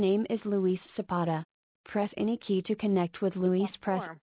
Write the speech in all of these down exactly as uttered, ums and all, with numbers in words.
Name is Luis Zapata. Press any key to connect with Luis. Press. Form.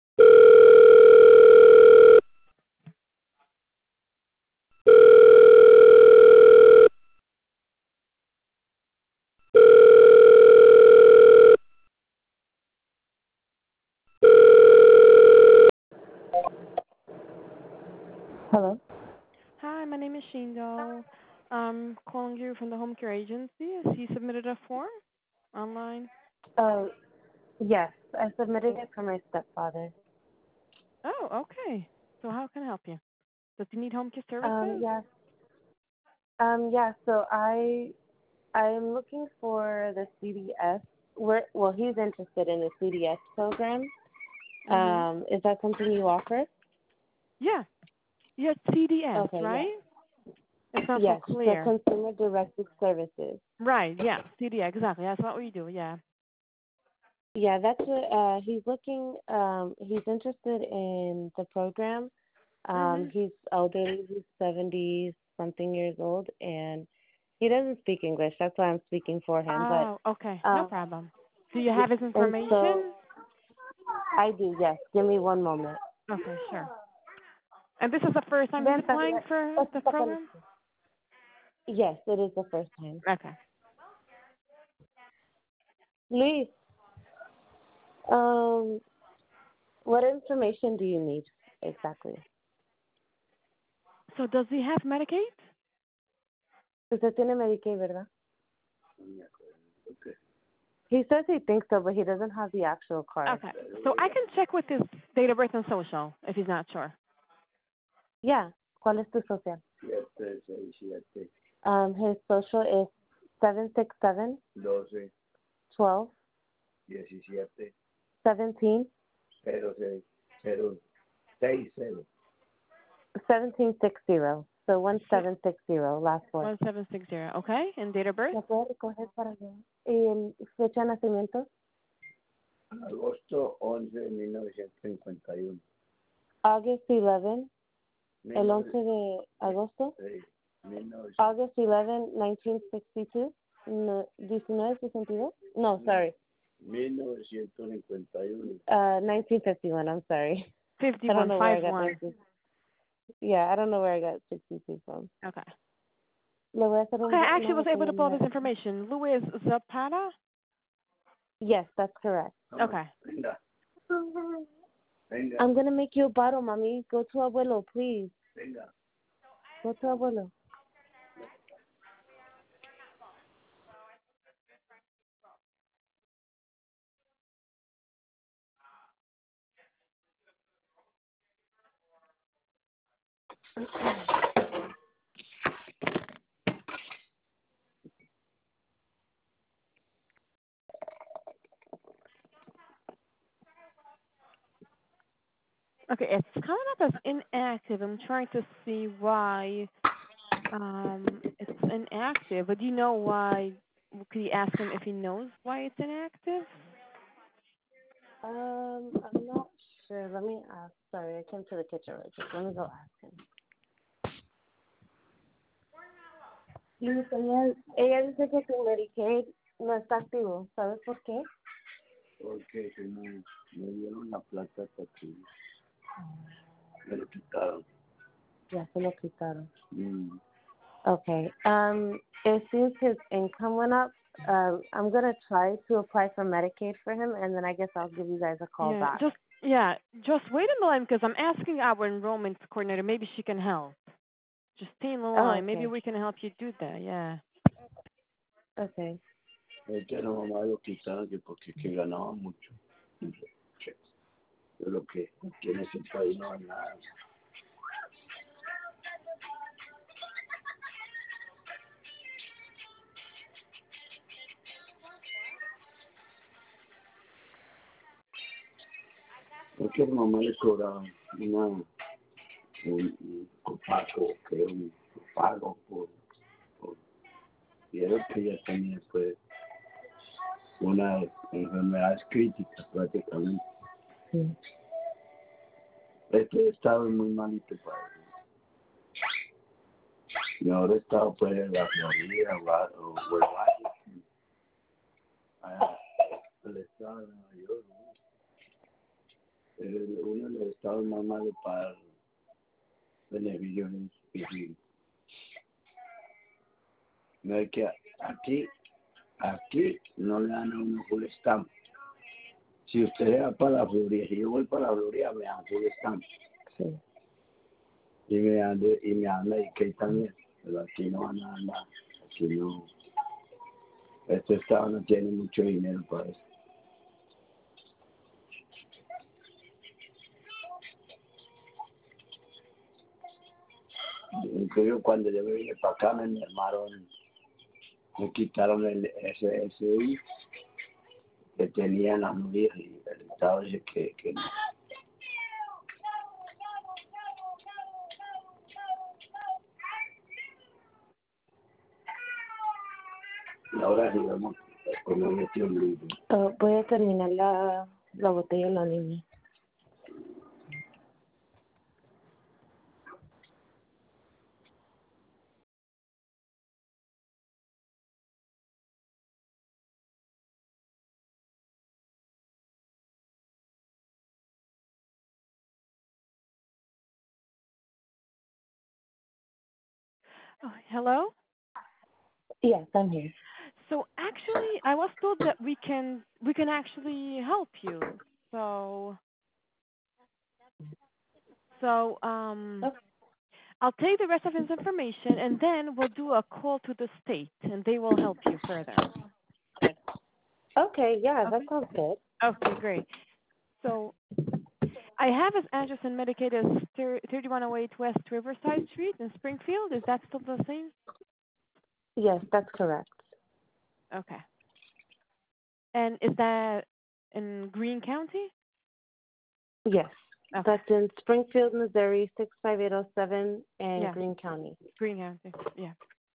Hello? Hi, my name is Shindo. I'm calling you from the home care agency. Has he submitted a form online? Uh, yes, I submitted it for my stepfather. Oh, okay. So how can I help you? Does he need home care Um, services? yes. Um, yeah, so I, I'm looking for the C D S. We're, well, he's interested in the C D S program. Mhm. Um, is that something you offer? Yeah. Yeah, C D S, Okay, yes. right? It's not so Yes, the clear. Consumer Directed Services. Right, yeah. C D S, exactly. That's what we do, yeah. Yeah, that's what, uh, he's looking, um, he's interested in the program. Um, Mhm. he's elderly, he's seventy something years old, and he doesn't speak English. That's why I'm speaking for him. But Oh, okay. No um, problem. Do you have his and so information? I do. Yes. Give me one moment. Okay, sure. And this is the first time he's Venta, applying for esto the está para program? usted. Yes, it is the first time. Okay. Luis, um, what information do you need exactly? So does he have Medicaid? Usted tiene Medicaid, ¿verdad? He says he thinks so, but he doesn't have the actual card. Okay. So I can check with his date of birth and social if he's not sure. Yeah. ¿Cuál es tu social? Um, his social is seven six seven twelve seventeen seventeen six zero. So one seven six zero, last four. One seven six zero. Okay. And date of birth? ¿Me puede recoger para allá? ¿Y el fecha de nacimiento? Agosto once de mil novecientos cincuenta y uno. August eleven, el once de agosto. Sí, August eleventh, nineteen sixty-two. No, diecinueve sesenta y dos? No, sorry. mil novecientos cincuenta y uno. Uh, nineteen fifty-one, I'm sorry. Fifty I don't one know where I five got one. nineteen. Yeah, I don't know where I got sixty-two from. Okay. Le voy a hacer Okay, un, I actually una was able to pull botella. this information. Luis Zapata? Yes, that's correct. Okay. Venga, venga, I'm going to make you a bottle, mommy. Go to abuelo, please. venga. Go to abuelo. Okay, it's coming up as inactive. I'm trying to see why um it's inactive. But do you know why? Could you ask him if he knows why it's inactive? Um, I'm not sure. Let me ask. Sorry, I came to the kitchen right quick. Let me go ask him. Luis, ella, ella dice que tu Medicaid no está activo. ¿Sabes por qué? Porque se me, me dieron la plata hasta aquí. Me lo quitaron. Ya se lo quitaron. Mm. Okay. Um, it seems his income went up. Um, I'm gonna try to apply for Medicaid for him, and then I guess I'll give you guys a call Yeah, back. just yeah, just wait in the line because I'm asking our enrollment coordinator. Maybe she can help. Just stay in the Oh, line. Maybe okay. we can help you do that. Yeah. Okay. Es que la mamá lo quitaron que porque que ganaba mucho. Pero lo que que en ese país no hay nada. Porque la mamá le cobraba una, un, un copago, que un pago por, por y era que ella tenía pues una enfermedad crítica prácticamente. Sí. Este estado es muy malito para él. Y ahora he estado pues en la Florida o, o, o el Valle. estado de Nueva York, ¿no? El- uno de los estados más malos para beneficios es no es que aquí, aquí no le dan a uno full stamp. Si usted va para la Florida, si yo voy para la Florida, me dan full stamp. Sí. Y me dan, de- y me dan Medicaid también. Pero aquí no van a dar nada. Aquí no. Este estado no tiene mucho dinero para eso. Incluso cuando yo me vine para acá, me mermaron, me quitaron el S S I que tenía en las nubes y el estado dice que, que no. Y ahora sí vamos a comer este ombligo. Oh, voy a terminar la, la botella de la niña. Oh, hello? Yes, I'm here. So actually, I was told that we can we can actually help you. So so um, Okay. I'll take the rest of his information, and then we'll do a call to the state, and they will help you further. Okay, yeah, that Okay. sounds good. Okay, great. So I have his address in Medicaid as thirty-one oh eight West Riverside Street in Springfield. Is that still the same? Yes, that's correct. Okay. And is that in Greene County? Yes. Okay. That's in Springfield, Missouri, six five eight oh seven, and Yeah. Greene County. Greene County. Yeah.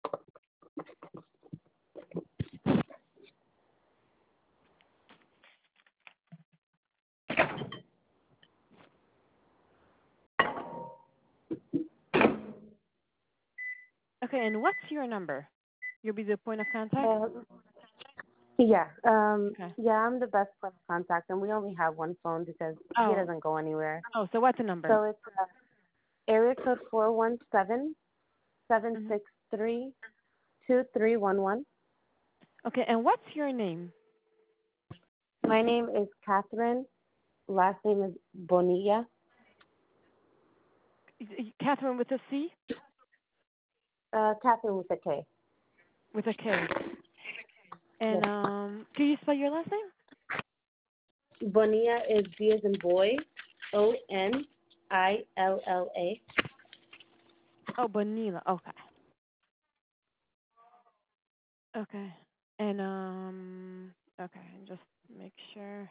Okay, and what's your number? You'll be the point of contact? Uh, yeah, um, Okay. yeah, I'm the best point of contact, and we only have one phone because Oh. he doesn't go anywhere. Oh, so what's the number? So it's uh, area code four one seven, seven six three, two three one one. Okay, and what's your name? My name is Catherine. Last name is Bonilla. Catherine with a C? Uh, Catherine with a K. With a K. And Yes. um, can you spell your last name? Bonilla is B as in boy, O N I L L A. Oh, Bonilla. Okay. Okay. And um, okay, just make sure.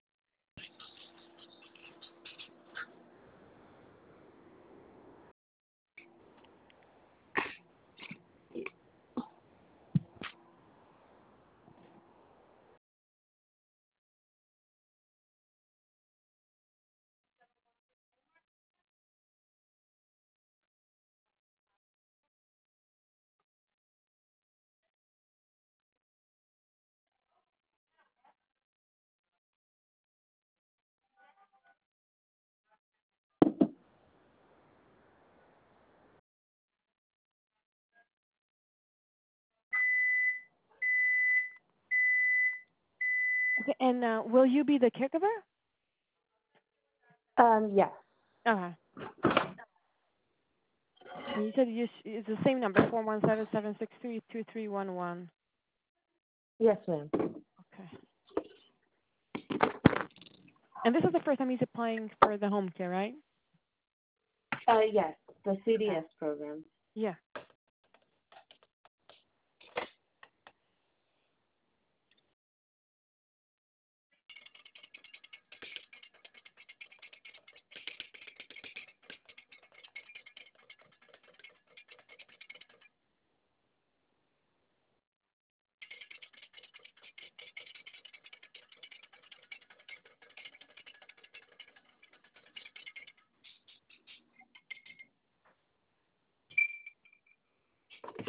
Okay, and uh, will you be the caregiver? Um, yes. Okay. And you said you sh- it's the same number, four one seven, seven six three, two three one one. Yes, ma'am. Okay. And this is the first time he's applying for the home care, right? Uh, yes, the C D S program. Yeah.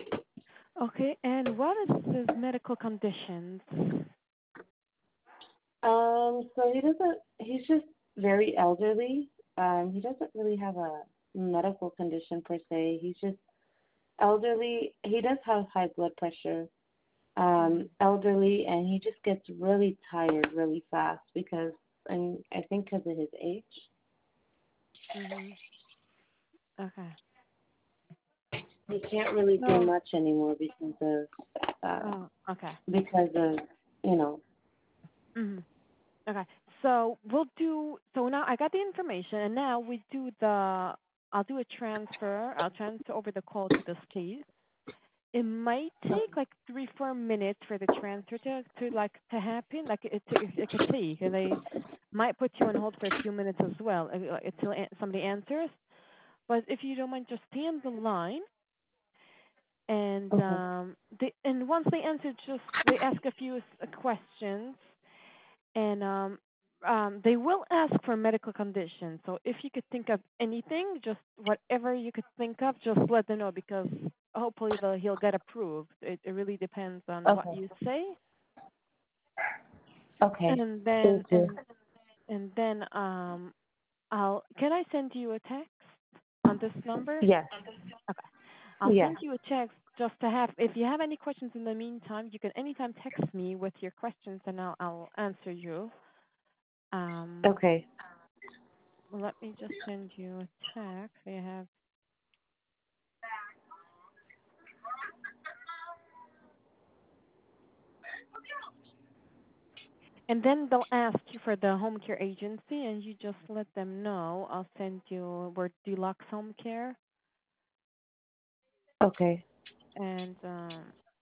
Okay, and what is his medical conditions? Um, so he doesn't. He's just very elderly. Um, he doesn't really have a medical condition per se. He's just elderly. He does have high blood pressure. Um, elderly, and he just gets really tired really fast because, and I think because of his age. Mhm. Okay. He can't really do So. much anymore because of uh, Oh. Okay. because of you know. Mhm. Okay. So we'll do. So now I got the information, and now we do the. I'll do a transfer. I'll transfer over the call to this case. It might take like three, four minutes for the transfer to to like to happen. Like it, it, it could take, and they might put you on hold for a few minutes as well uh, until an- somebody answers. But if you don't mind, just stay on the line, and Okay. um, they and once they answer, just they ask a few s- questions, and um, um, they will ask for medical conditions. So if you could think of anything, just whatever you could think of, just let them know because hopefully the, he'll get approved. It, it really depends on what Okay. you say, Okay. and then Thank you. and and then um, I'll can I send you a text on this number? Yes. Okay, I'll Yeah. send you a text just to have. If you have any questions in the meantime, you can anytime text me with your questions, and I'll I'll answer you. Um, Okay. Well, let me just send you a text. I have, and then they'll ask you for the home care agency, and you just let them know. I'll send you we're Deluxe Home Care, Okay. and um,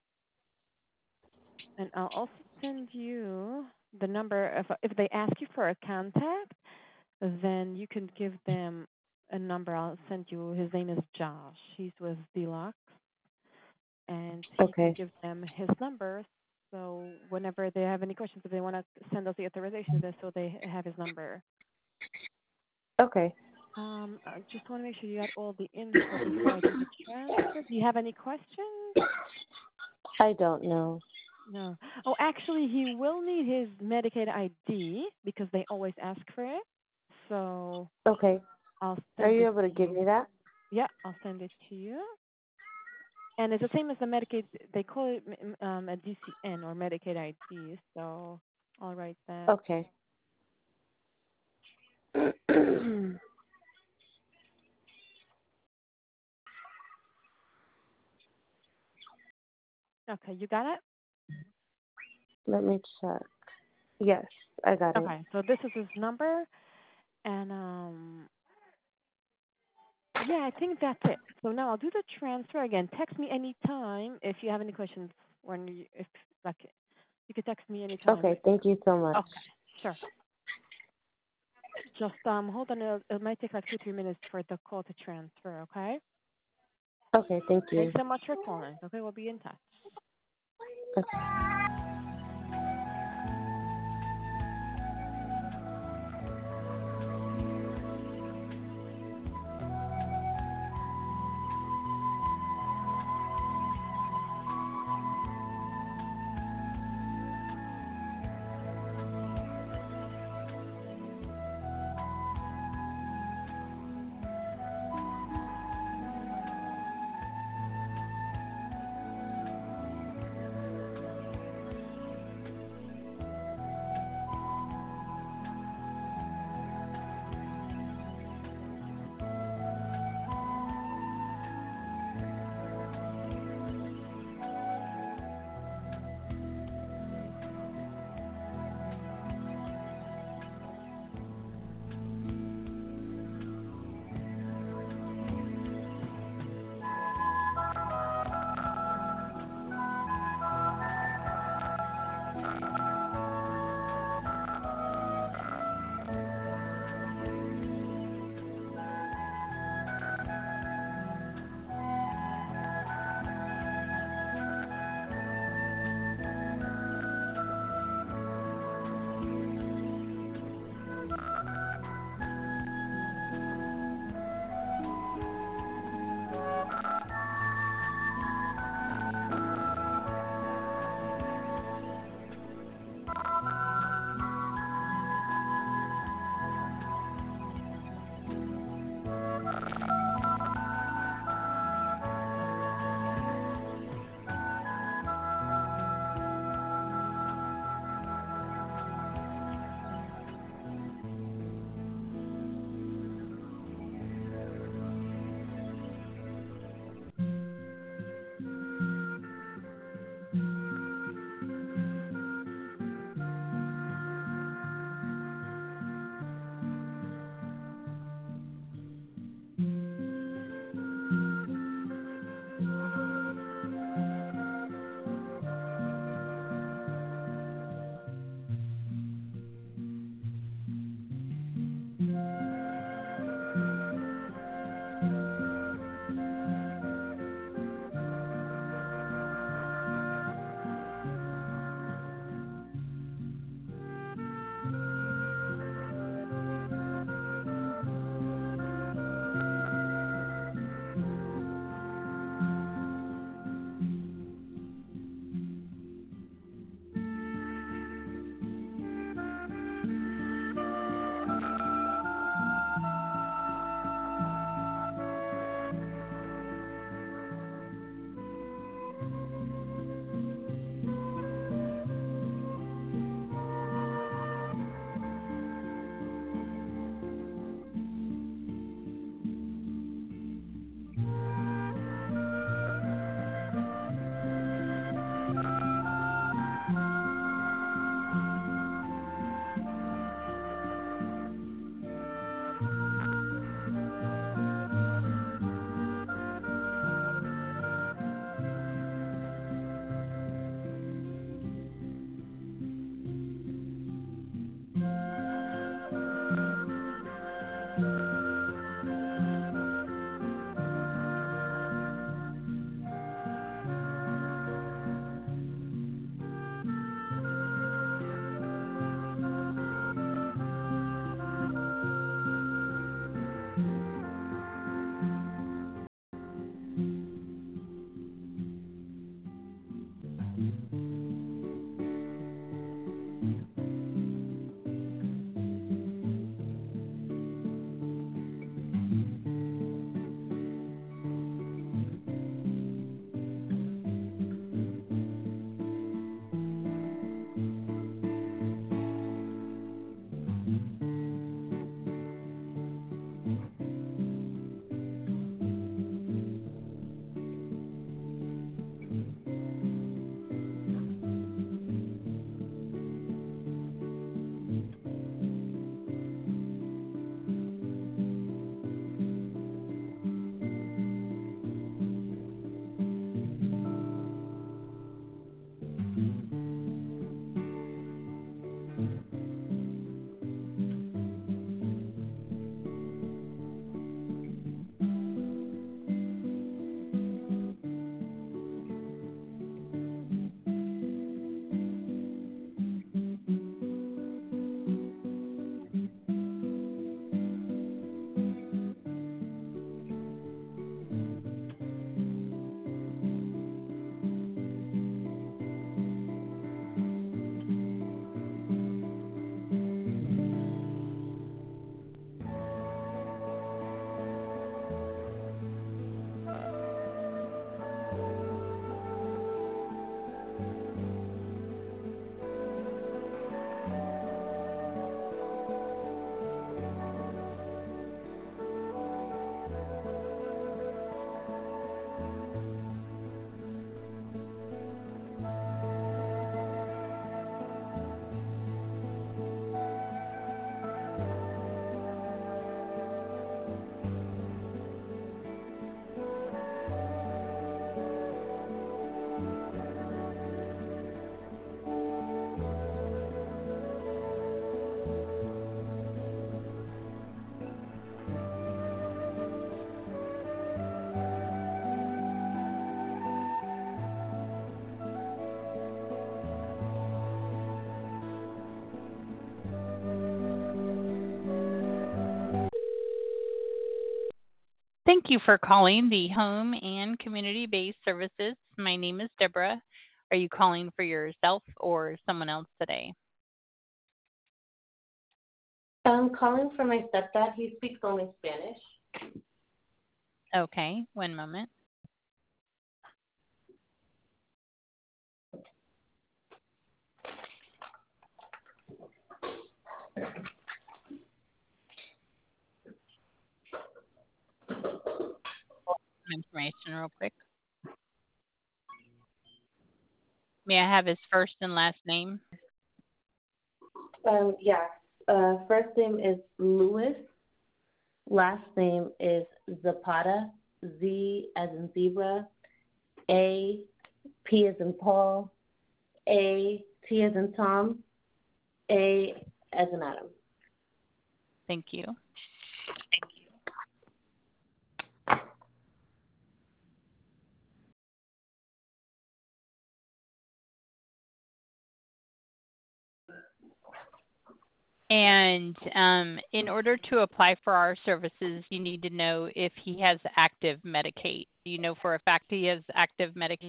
and I'll also send you the number. If if they ask you for a contact, then you can give them a number. I'll send you. His name is Josh. He's with Deluxe, and you can Okay. give them his number. So whenever they have any questions, if they want to send us the authorization, then so they have his number. Okay. Um, I just want to make sure you got all the info before I do the transfer. Do you have any questions? I don't know. No. Oh, actually, he will need his Medicaid I D because they always ask for it. So Okay. I'll Are send you it able to to give you. me that? Yeah, I'll send it to you. And it's the same as the Medicaid. They call it m- um, a D C N or Medicaid I D. So I'll write that. Okay. Okay, you got it? Let me check. Yes, I got it. Okay, so this is his number. And um, yeah, I think that's it. So now I'll do the transfer again. Text me anytime if you have any questions. When you, if like you can text me anytime. Okay. Thank you so much. Okay, sure. Just um, hold on. It, it might take like two three minutes for the call to transfer. Okay. Okay. Thank Thanks you. so much for calling. Okay, we'll be in touch. Okay. Thank you for calling the Home and Community-Based Services. My name is Deborah. Are you calling for yourself or someone else today? I'm calling for my stepdad. He speaks only Spanish. Okay, one moment. Information real quick. May I have his first and last name? Um, yeah. Uh, first name is Louis. Last name is Zapata. Z as in zebra. A, P as in Paul. A, T as in Tom. A as in Adam. Thank you. And um, in order to apply for our services, you need to know if he has active Medicaid. Do you know for a fact he has active Medicaid?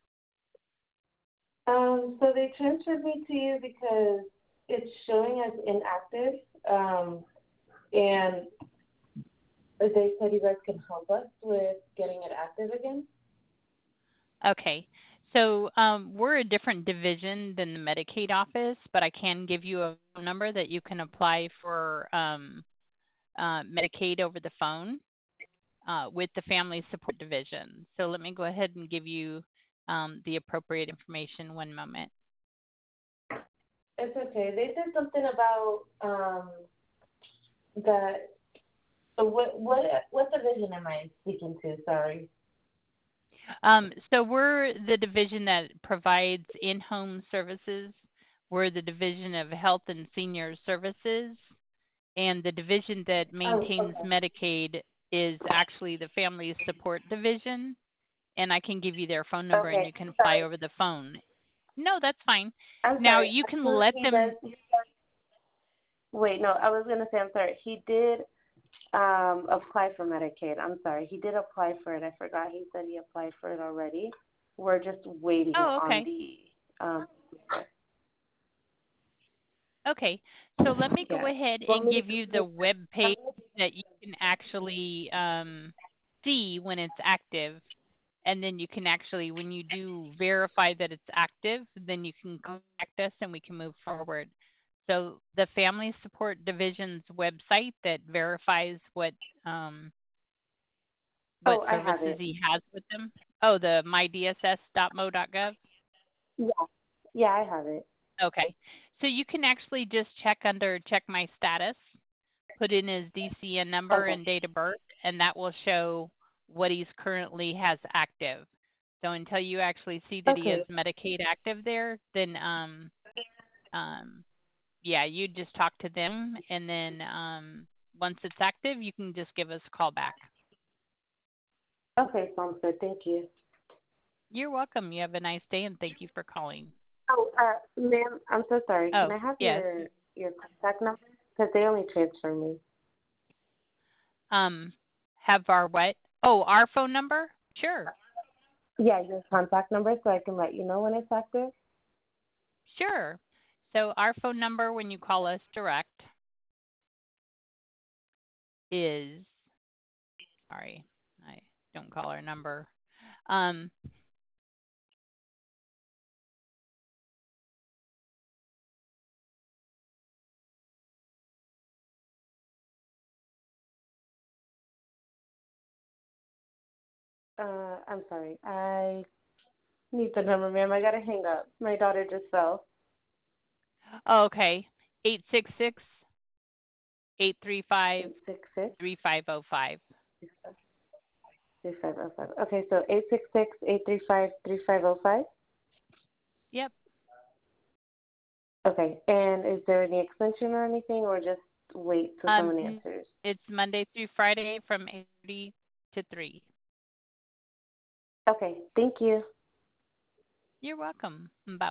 Um, so they transferred me to you because it's showing as inactive, um, and they said you guys can help us with getting it active again. Okay. So um, we're a different division than the Medicaid office, but I can give you a phone number that you can apply for um, uh, Medicaid over the phone uh, with the Family Support Division. So let me go ahead and give you um, the appropriate information. One moment. It's okay. They said something about um, that. So what what what division am I speaking to? Sorry. Um, so we're the division that provides in-home services. We're the division of Health and Senior Services. And the division that maintains oh, okay. Medicaid is actually the Family Support Division. And I can give you their phone number Okay. and you can Sorry. apply over the phone. No, that's fine. I'm Now sorry. you can He let them. does, wait, no, I was gonna say I'm sorry. He did um, apply for Medicaid. I'm sorry. He did apply for it. I forgot. He said he applied for it already. We're just waiting Oh, okay. on the. Um, Okay. So let me go yeah. ahead Want and me to give you the web page that you can actually um, see when it's active. And then you can actually, when you do verify that it's active, then you can contact us and we can move forward. So the Family Support Division's website that verifies what um, what Oh, I have services it. he has with them. Oh, the my d s s dot m o dot gov. Yeah. Yeah, I have it. Okay. So you can actually just check under check my status, put in his D C N number Okay. and date of birth, and that will show what he's currently has active. So until you actually see that Okay. he has Medicaid active there, then um um yeah, you just talk to them, and then um once it's active, you can just give us a call back. Okay, sounds good. Thank you. You're welcome. You have a nice day, and thank you for calling. Oh, uh, ma'am, I'm so sorry. Oh, Can I have yes. your your contact number? Because they only transfer me. Um, have our what? Oh, our phone number? Sure. Yeah, your contact number so I can let you know when it's active. Sure. So our phone number when you call us direct is, sorry, I don't call our number. Um, Uh, I'm sorry. I need the number, ma'am. I gotta hang up. My daughter just fell. oh, okay. eight six six, eight three five, Eight six six three five zero five. three five zero five. Okay, so eight six six eight three five three five zero five. Yep. Okay, and is there any extension or anything, or just wait till Um, someone answers? it's Monday through Friday from eight thirty to three. Okay, thank you. You're welcome. Bye.